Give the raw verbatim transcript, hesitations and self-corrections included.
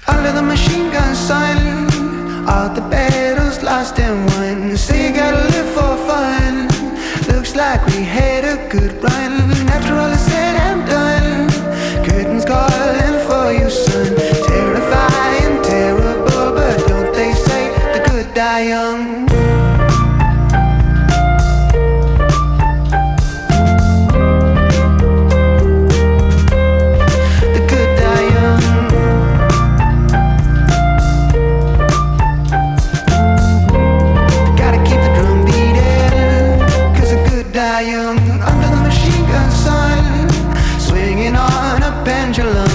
Under the machine gun sun, all the battles lost and won. Say you gotta live for fun. Looks like we had a good run. After all is said and done, curtains calling for you, son. Terrifying, terrible, but don't they say the good die young? Young under the machine gun sun, swinging on a pendulum.